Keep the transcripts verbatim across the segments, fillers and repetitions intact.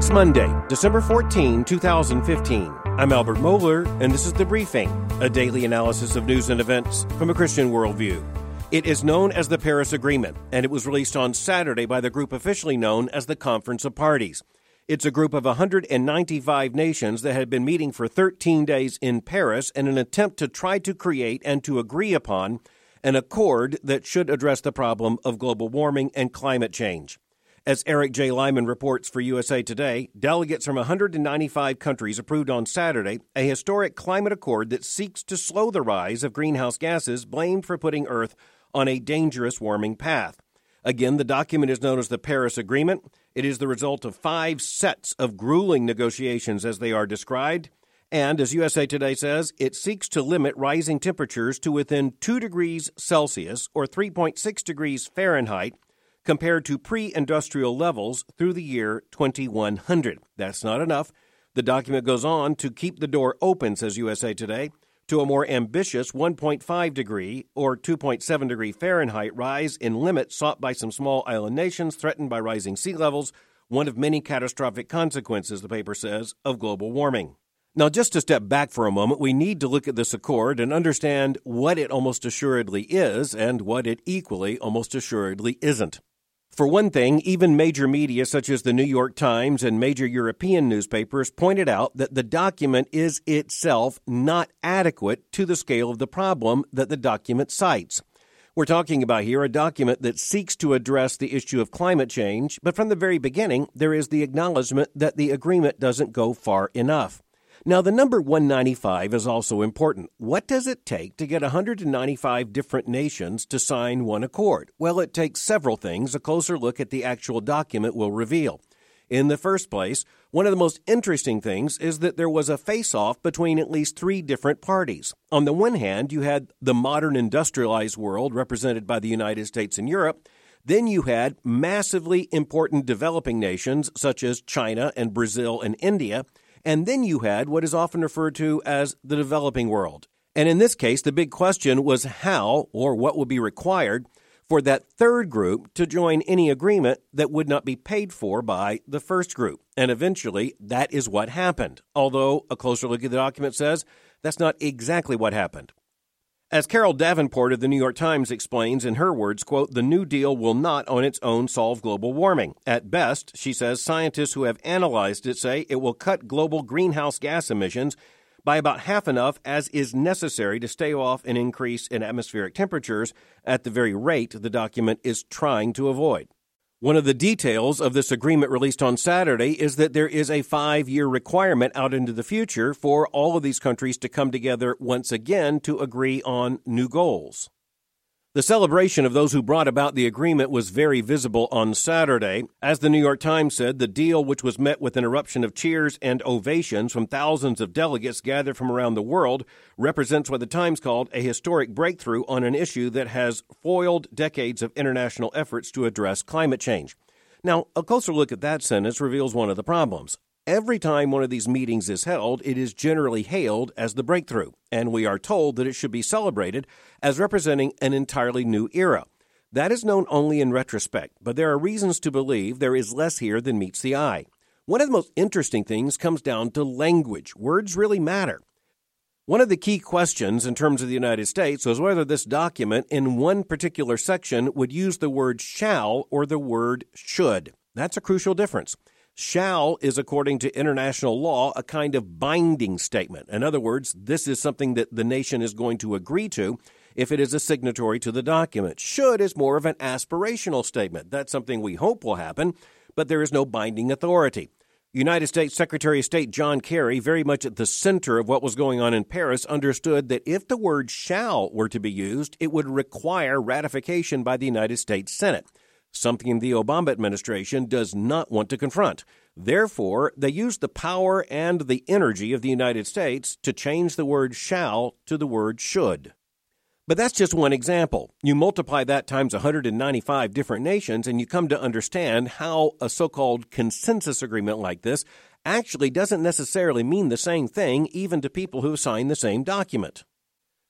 It's Monday, December fourteenth, twenty fifteen. I'm Albert Mohler, and this is The Briefing, a daily analysis of news and events from a Christian worldview. It is known as the Paris Agreement, and it was released on Saturday by the group officially known as the Conference of Parties. It's a group of one hundred ninety-five nations that had been meeting for thirteen days in Paris in an attempt to try to create and to agree upon an accord that should address the problem of global warming and climate change. As Eric J. Lyman reports for U S A Today, delegates from one hundred ninety-five countries approved on Saturday a historic climate accord that seeks to slow the rise of greenhouse gases blamed for putting Earth on a dangerous warming path. Again, the document is known as the Paris Agreement. It is the result of five sets of grueling negotiations as they are described. And as U S A Today says, it seeks to limit rising temperatures to within two degrees Celsius or three point six degrees Fahrenheit compared to pre-industrial levels through the year twenty-one hundred. That's not enough. The document goes on to keep the door open, says U S A Today, to a more ambitious one point five degree or two point seven degree Fahrenheit rise in limits sought by some small island nations threatened by rising sea levels, one of many catastrophic consequences, the paper says, of global warming. Now, just to step back for a moment, we need to look at this accord and understand what it almost assuredly is and what it equally almost assuredly isn't. For one thing, even major media such as the New York Times and major European newspapers pointed out that the document is itself not adequate to the scale of the problem that the document cites. We're talking about here a document that seeks to address the issue of climate change, but from the very beginning, there is the acknowledgement that the agreement doesn't go far enough. Now, the number one hundred ninety-five is also important. What does it take to get one hundred ninety-five different nations to sign one accord? Well, it takes several things a closer look at the actual document will reveal. In the first place, one of the most interesting things is that there was a face-off between at least three different parties. On the one hand, you had the modern industrialized world represented by the United States and Europe. Then you had massively important developing nations such as China and Brazil and India. And then you had what is often referred to as the developing world. And in this case, the big question was how, or what would be required, for that third group to join any agreement that would not be paid for by the first group. And eventually, that is what happened. Although a closer look at the document says that's not exactly what happened. As Carol Davenport of the New York Times explains in her words, quote, the New Deal will not on its own solve global warming. At best, she says, scientists who have analyzed it say it will cut global greenhouse gas emissions by about half enough as is necessary to stave off an increase in atmospheric temperatures at the very rate the document is trying to avoid. One of the details of this agreement released on Saturday is that there is a five-year requirement out into the future for all of these countries to come together once again to agree on new goals. The celebration of those who brought about the agreement was very visible on Saturday. As the New York Times said, the deal, which was met with an eruption of cheers and ovations from thousands of delegates gathered from around the world, represents what the Times called a historic breakthrough on an issue that has foiled decades of international efforts to address climate change. Now, a closer look at that sentence reveals one of the problems. Every time one of these meetings is held, it is generally hailed as the breakthrough, and we are told that it should be celebrated as representing an entirely new era. That is known only in retrospect, but there are reasons to believe there is less here than meets the eye. One of the most interesting things comes down to language. Words really matter. One of the key questions in terms of the United States was whether this document in one particular section would use the word shall or the word should. That's a crucial difference. Shall is, according to international law, a kind of binding statement. In other words, this is something that the nation is going to agree to if it is a signatory to the document. Should is more of an aspirational statement. That's something we hope will happen, but there is no binding authority. United States Secretary of State John Kerry, very much at the center of what was going on in Paris, understood that if the word shall were to be used, it would require ratification by the United States Senate, something the Obama administration does not want to confront. Therefore, they used the power and the energy of the United States to change the word shall to the word should. But that's just one example. You multiply that times one hundred ninety-five different nations, and you come to understand how a so-called consensus agreement like this actually doesn't necessarily mean the same thing even to people who sign the same document.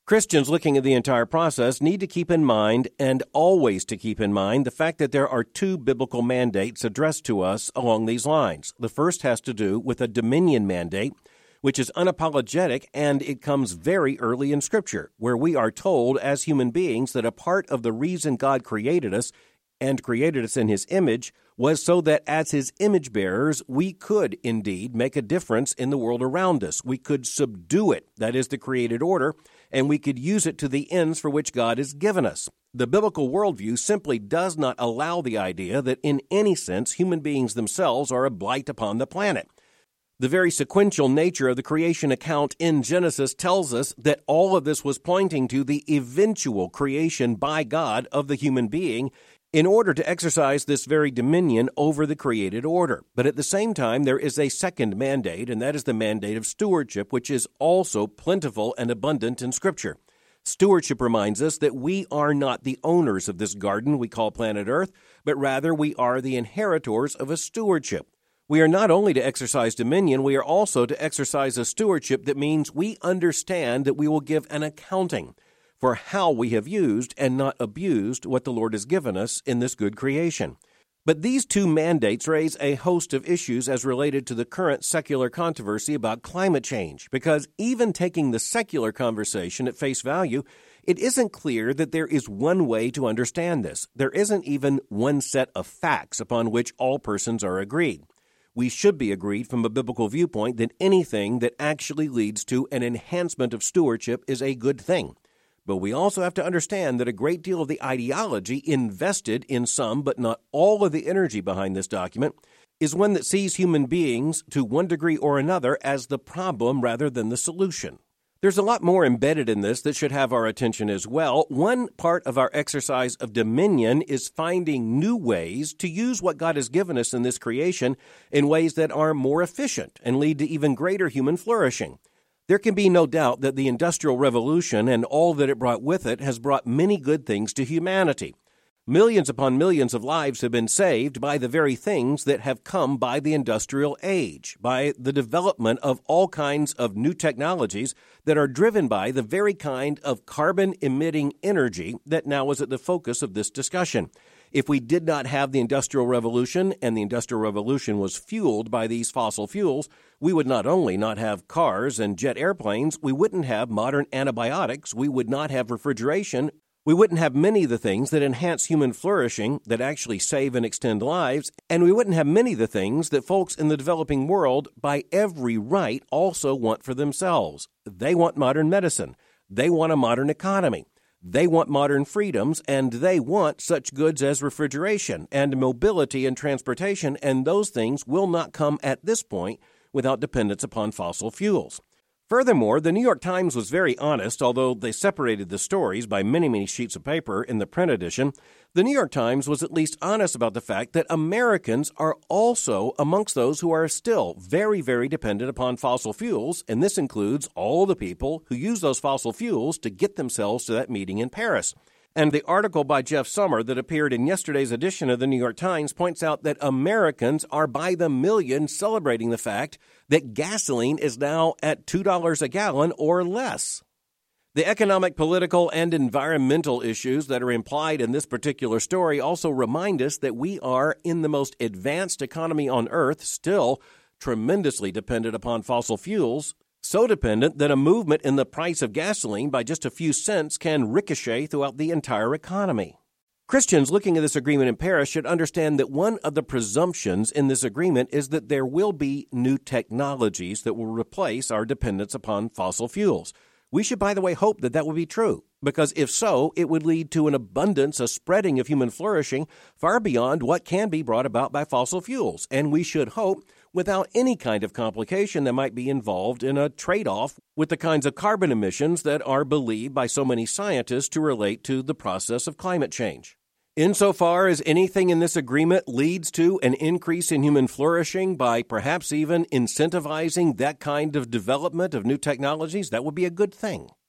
Christians looking at the entire process need to keep in mind, and always to keep in mind, the fact that there are two biblical mandates addressed to us along these lines. The first has to do with a dominion mandate, which is unapologetic, and it comes very early in Scripture, where we are told as human beings that a part of the reason God created us and created us in His image was so that as His image bearers, we could indeed make a difference in the world around us. We could subdue it, that is the created order, and we could use it to the ends for which God has given us. The biblical worldview simply does not allow the idea that in any sense human beings themselves are a blight upon the planet. The very sequential nature of the creation account in Genesis tells us that all of this was pointing to the eventual creation by God of the human being in order to exercise this very dominion over the created order. But at the same time, there is a second mandate, and that is the mandate of stewardship, which is also plentiful and abundant in Scripture. Stewardship reminds us that we are not the owners of this garden we call planet Earth, but rather we are the inheritors of a stewardship. We are not only to exercise dominion, we are also to exercise a stewardship that means we understand that we will give an accounting for how we have used and not abused what the Lord has given us in this good creation. But these two mandates raise a host of issues as related to the current secular controversy about climate change, because even taking the secular conversation at face value, it isn't clear that there is one way to understand this. There isn't even one set of facts upon which all persons are agreed. We should be agreed from a biblical viewpoint that anything that actually leads to an enhancement of stewardship is a good thing. But we also have to understand that a great deal of the ideology invested in some, but not all of the energy behind this document, is one that sees human beings, to one degree or another, as the problem rather than the solution. There's a lot more embedded in this that should have our attention as well. One part of our exercise of dominion is finding new ways to use what God has given us in this creation in ways that are more efficient and lead to even greater human flourishing. There can be no doubt that the Industrial Revolution and all that it brought with it has brought many good things to humanity. Millions upon millions of lives have been saved by the very things that have come by the industrial age, by the development of all kinds of new technologies that are driven by the very kind of carbon-emitting energy that now is at the focus of this discussion. If we did not have the Industrial Revolution, and the Industrial Revolution was fueled by these fossil fuels, we would not only not have cars and jet airplanes, we wouldn't have modern antibiotics, we would not have refrigeration, we wouldn't have many of the things that enhance human flourishing, that actually save and extend lives, and we wouldn't have many of the things that folks in the developing world, by every right, also want for themselves. They want modern medicine. They want a modern economy. They want modern freedoms, and they want such goods as refrigeration and mobility and transportation, and those things will not come at this point without dependence upon fossil fuels. Furthermore, the New York Times was very honest, although they separated the stories by many, many sheets of paper in the print edition. The New York Times was at least honest about the fact that Americans are also amongst those who are still very, very dependent upon fossil fuels, and this includes all the people who use those fossil fuels to get themselves to that meeting in Paris. And the article by Jeff Sommer that appeared in yesterday's edition of the New York Times points out that Americans are by the million celebrating the fact that gasoline is now at two dollars a gallon or less. The economic, political, and environmental issues that are implied in this particular story also remind us that we are, in the most advanced economy on Earth, still tremendously dependent upon fossil fuels, so dependent that a movement in the price of gasoline by just a few cents can ricochet throughout the entire economy. Christians looking at this agreement in Paris should understand that one of the presumptions in this agreement is that there will be new technologies that will replace our dependence upon fossil fuels. We should, by the way, hope that that will be true, because if so, it would lead to an abundance, a spreading of human flourishing far beyond what can be brought about by fossil fuels, and we should hope without any kind of complication that might be involved in a trade-off with the kinds of carbon emissions that are believed by so many scientists to relate to the process of climate change. Insofar as anything in this agreement leads to an increase in human flourishing by perhaps even incentivizing that kind of development of new technologies, that would be a good thing.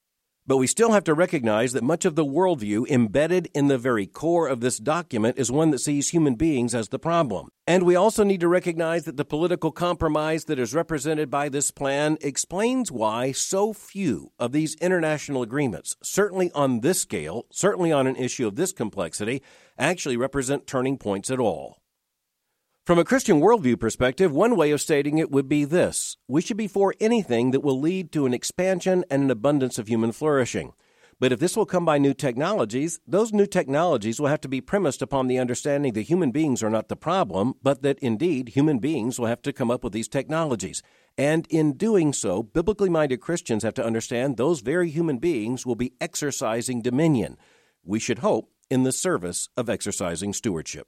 But we still have to recognize that much of the worldview embedded in the very core of this document is one that sees human beings as the problem. And we also need to recognize that the political compromise that is represented by this plan explains why so few of these international agreements, certainly on this scale, certainly on an issue of this complexity, actually represent turning points at all. From a Christian worldview perspective, one way of stating it would be this: we should be for anything that will lead to an expansion and an abundance of human flourishing. But if this will come by new technologies, those new technologies will have to be premised upon the understanding that human beings are not the problem, but that indeed human beings will have to come up with these technologies. And in doing so, biblically minded Christians have to understand those very human beings will be exercising dominion. We should hope in the service of exercising stewardship.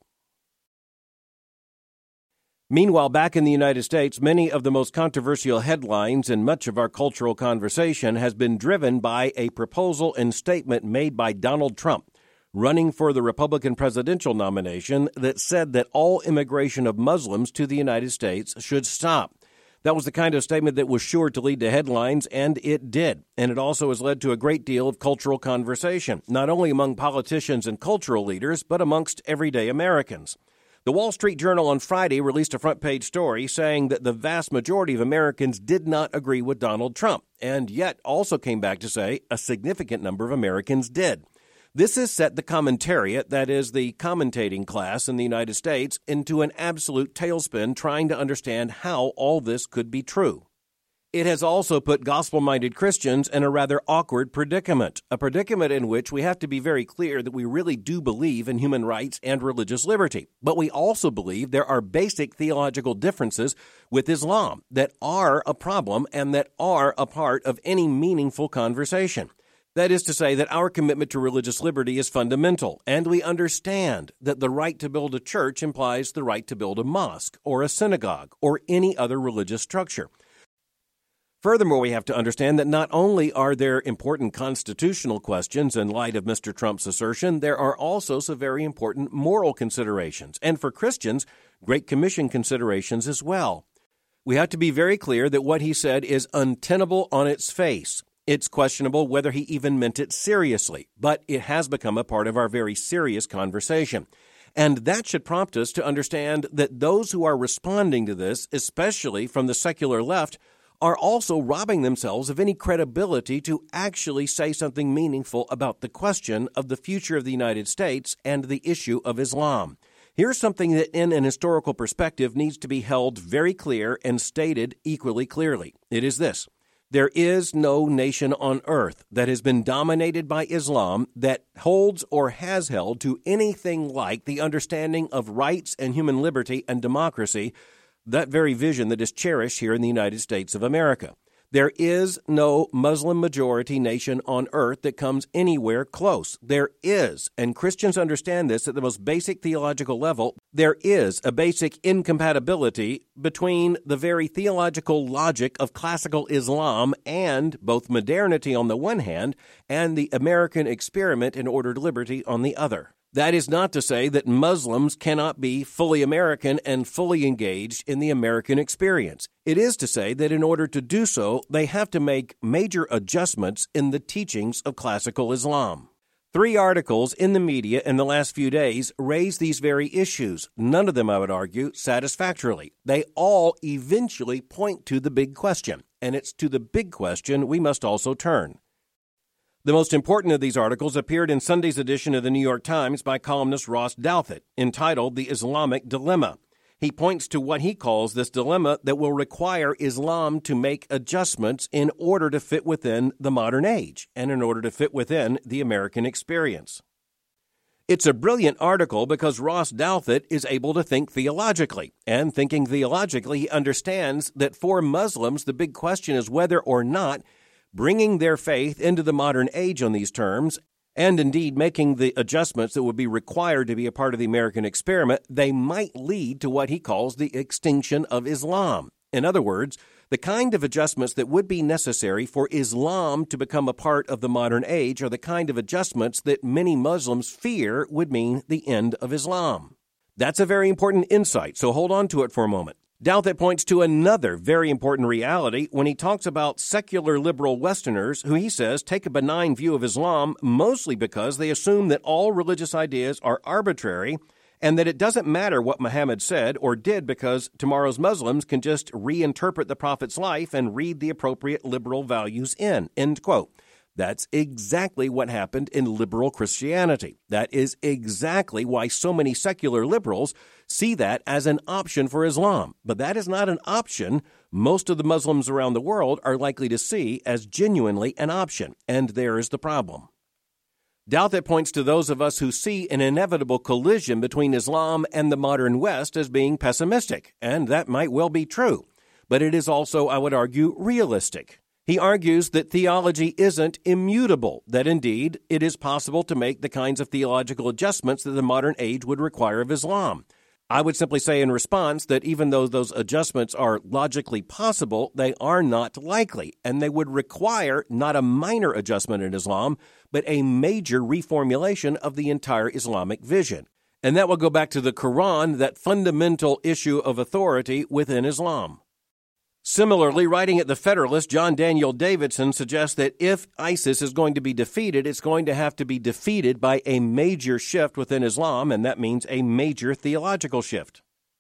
Meanwhile, back in the United States, many of the most controversial headlines and much of our cultural conversation has been driven by a proposal and statement made by Donald Trump, running for the Republican presidential nomination, that said that all immigration of Muslims to the United States should stop. That was the kind of statement that was sure to lead to headlines, and it did. And it also has led to a great deal of cultural conversation, not only among politicians and cultural leaders, but amongst everyday Americans. The Wall Street Journal on Friday released a front-page story saying that the vast majority of Americans did not agree with Donald Trump, and yet also came back to say a significant number of Americans did. This has set the commentariat, that is, the commentating class in the United States, into an absolute tailspin trying to understand how all this could be true. It has also put gospel-minded Christians in a rather awkward predicament, a predicament in which we have to be very clear that we really do believe in human rights and religious liberty, but we also believe there are basic theological differences with Islam that are a problem and that are a part of any meaningful conversation. That is to say that our commitment to religious liberty is fundamental, and we understand that the right to build a church implies the right to build a mosque or a synagogue or any other religious structure. Furthermore, we have to understand that not only are there important constitutional questions in light of Mister Trump's assertion, there are also some very important moral considerations, and for Christians, Great Commission considerations as well. We have to be very clear that what he said is untenable on its face. It's questionable whether he even meant it seriously, but it has become a part of our very serious conversation. And that should prompt us to understand that those who are responding to this, especially from the secular left, are also robbing themselves of any credibility to actually say something meaningful about the question of the future of the United States and the issue of Islam. Here's something that in an historical perspective needs to be held very clear and stated equally clearly. It is this: there is no nation on earth that has been dominated by Islam that holds or has held to anything like the understanding of rights and human liberty and democracy, that very vision that is cherished here in the United States of America. There is no Muslim-majority nation on earth that comes anywhere close. There is, and Christians understand this at the most basic theological level, there is a basic incompatibility between the very theological logic of classical Islam and both modernity on the one hand and the American experiment in ordered liberty on the other. That is not to say that Muslims cannot be fully American and fully engaged in the American experience. It is to say that in order to do so, they have to make major adjustments in the teachings of classical Islam. Three articles in the media in the last few days raise these very issues, none of them, I would argue, satisfactorily. They all eventually point to the big question, and it's to the big question we must also turn. The most important of these articles appeared in Sunday's edition of the New York Times by columnist Ross Douthat, entitled The Islamic Dilemma. He points to what he calls this dilemma that will require Islam to make adjustments in order to fit within the modern age and in order to fit within the American experience. It's a brilliant article because Ross Douthat is able to think theologically, and thinking theologically, he understands that for Muslims, the big question is whether or not bringing their faith into the modern age on these terms, and indeed making the adjustments that would be required to be a part of the American experiment, they might lead to what he calls the extinction of Islam. In other words, the kind of adjustments that would be necessary for Islam to become a part of the modern age are the kind of adjustments that many Muslims fear would mean the end of Islam. That's a very important insight, so hold on to it for a moment. Douthat points to another very important reality when he talks about secular liberal Westerners who he says take a benign view of Islam mostly because they assume that all religious ideas are arbitrary and that it doesn't matter what Muhammad said or did because tomorrow's Muslims can just reinterpret the Prophet's life and read the appropriate liberal values in, end quote. That's exactly what happened in liberal Christianity. That is exactly why so many secular liberals see that as an option for Islam. But that is not an option most of the Muslims around the world are likely to see as genuinely an option. And there is the problem. Douthat points to those of us who see an inevitable collision between Islam and the modern West as being pessimistic. And that might well be true. But it is also, I would argue, realistic. He argues that theology isn't immutable, that indeed it is possible to make the kinds of theological adjustments that the modern age would require of Islam. I would simply say in response that even though those adjustments are logically possible, they are not likely, and they would require not a minor adjustment in Islam, but a major reformulation of the entire Islamic vision. And that will go back to the Quran, that fundamental issue of authority within Islam. Similarly, writing at The Federalist, John Daniel Davidson suggests that if ISIS is going to be defeated, it's going to have to be defeated by a major shift within Islam, and that means a major theological shift.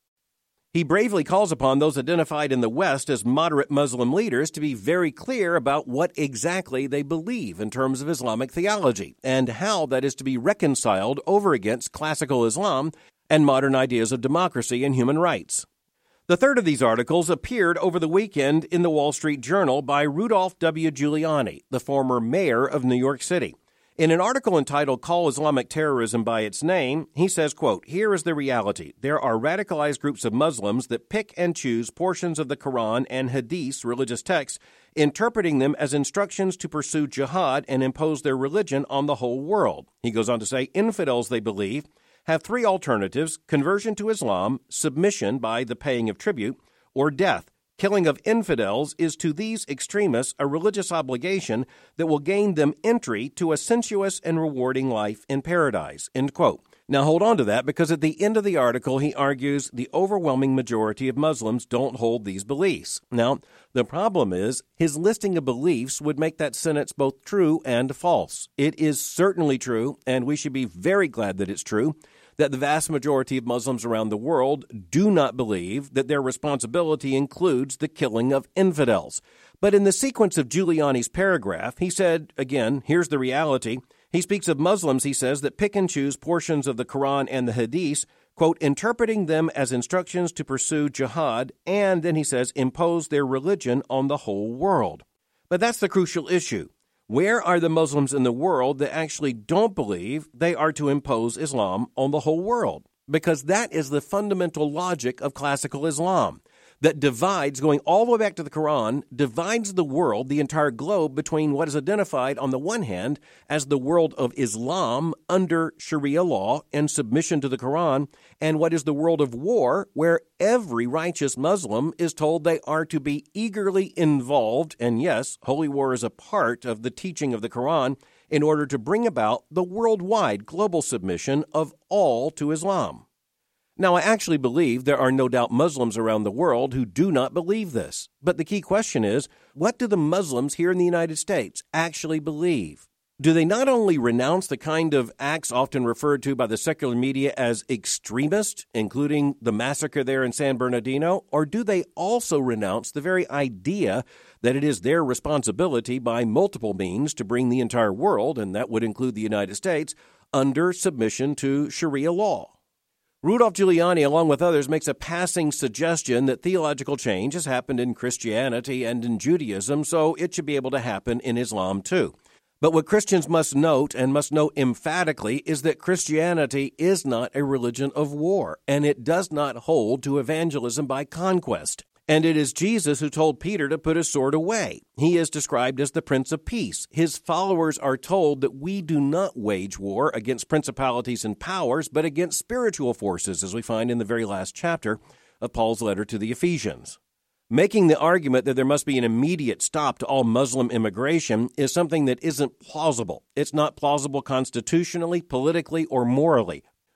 He bravely calls upon those identified in the West as moderate Muslim leaders to be very clear about what exactly they believe in terms of Islamic theology, and how that is to be reconciled over against classical Islam and modern ideas of democracy and human rights. The third of these articles appeared over the weekend in the Wall Street Journal by Rudolph W. Giuliani, the former mayor of New York City. In an article entitled Call Islamic Terrorism by Its Name, he says, quote, "Here is the reality. There are radicalized groups of Muslims that pick and choose portions of the Quran and Hadith religious texts, interpreting them as instructions to pursue jihad and impose their religion on the whole world." He goes on to say, infidels, they believe, have three alternatives: conversion to Islam, submission by the paying of tribute, or death. Killing of infidels is to these extremists a religious obligation that will gain them entry to a sensuous and rewarding life in paradise, end quote. Now hold on to that, because at the end of the article he argues the overwhelming majority of Muslims don't hold these beliefs. Now, the problem is his listing of beliefs would make that sentence both true and false. It is certainly true, and we should be very glad that it's true, that the vast majority of Muslims around the world do not believe that their responsibility includes the killing of infidels. But in the sequence of Giuliani's paragraph, he said, again, here's the reality. He speaks of Muslims, he says, that pick and choose portions of the Quran and the Hadith, quote, interpreting them as instructions to pursue jihad, and then he says, impose their religion on the whole world. But that's the crucial issue. Where are the Muslims in the world that actually don't believe they are to impose Islam on the whole world? Because that is the fundamental logic of classical Islam, that divides, going all the way back to the Quran, divides the world, the entire globe, between what is identified on the one hand as the world of Islam under Sharia law and submission to the Quran, and what is the world of war, where every righteous Muslim is told they are to be eagerly involved, and yes, holy war is a part of the teaching of the Quran, in order to bring about the worldwide global submission of all to Islam. Now, I actually believe there are no doubt Muslims around the world who do not believe this. But the key question is, what do the Muslims here in the United States actually believe? Do they not only renounce the kind of acts often referred to by the secular media as extremist, including the massacre there in San Bernardino, or do they also renounce the very idea that it is their responsibility by multiple means to bring the entire world, and that would include the United States, under submission to Sharia law? Rudolph Giuliani, along with others, makes a passing suggestion that theological change has happened in Christianity and in Judaism, so it should be able to happen in Islam too. But what Christians must note, and must note emphatically, is that Christianity is not a religion of war, and it does not hold to evangelism by conquest. And it is Jesus who told Peter to put his sword away. He is described as the Prince of Peace. His followers are told that we do not wage war against principalities and powers, but against spiritual forces, as we find in the very last chapter of Paul's letter to the Ephesians. Making the argument that there must be an immediate stop to all Muslim immigration is something that isn't plausible. It's not plausible constitutionally, politically, or morally.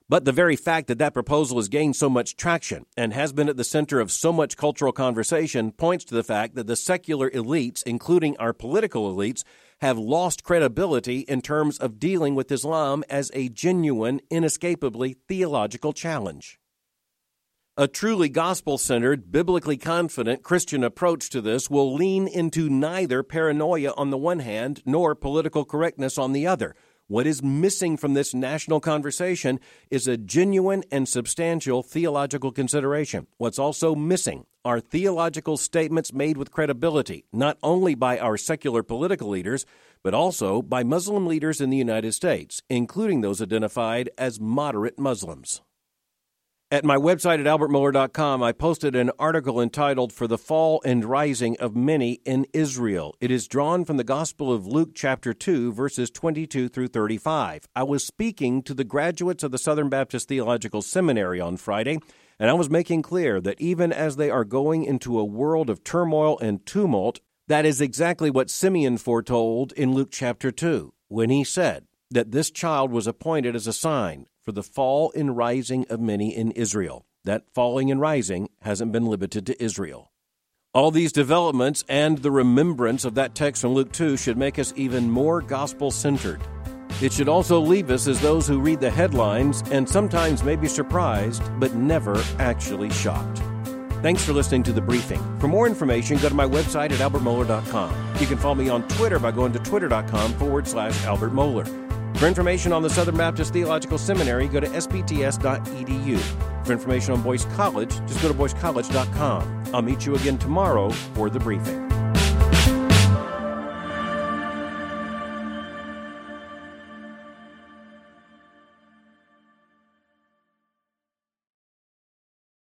But the very fact that that proposal has gained so much traction and has been at the center of so much cultural conversation points to the fact that the secular elites, including our political elites, have lost credibility in terms of dealing with Islam as a genuine, inescapably theological challenge. A truly gospel-centered, biblically confident Christian approach to this will lean into neither paranoia on the one hand nor political correctness on the other. What is missing from this national conversation is a genuine and substantial theological consideration. What's also missing are theological statements made with credibility, not only by our secular political leaders, but also by Muslim leaders in the United States, including those identified as moderate Muslims. At my website at albert mohler dot com, I posted an article entitled For the Fall and Rising of Many in Israel. It is drawn from the Gospel of Luke chapter two, verses twenty-two through thirty-five. I was speaking to the graduates of the Southern Baptist Theological Seminary on Friday, and I was making clear that even as they are going into a world of turmoil and tumult, that is exactly what Simeon foretold in Luke chapter two, when he said that this child was appointed as a sign for the fall and rising of many in Israel. That falling and rising hasn't been limited to Israel. All these developments and the remembrance of that text from Luke two should make us even more gospel-centered. It should also leave us as those who read the headlines and sometimes may be surprised, but never actually shocked. Thanks for listening to The Briefing. For more information, go to my website at albert mohler dot com. You can follow me on Twitter by going to twitter.com forward slash Albert Mohler. For information on the Southern Baptist Theological Seminary, go to s b t s dot e d u. For information on Boyce College, just go to boyce college dot com. I'll meet you again tomorrow for The Briefing.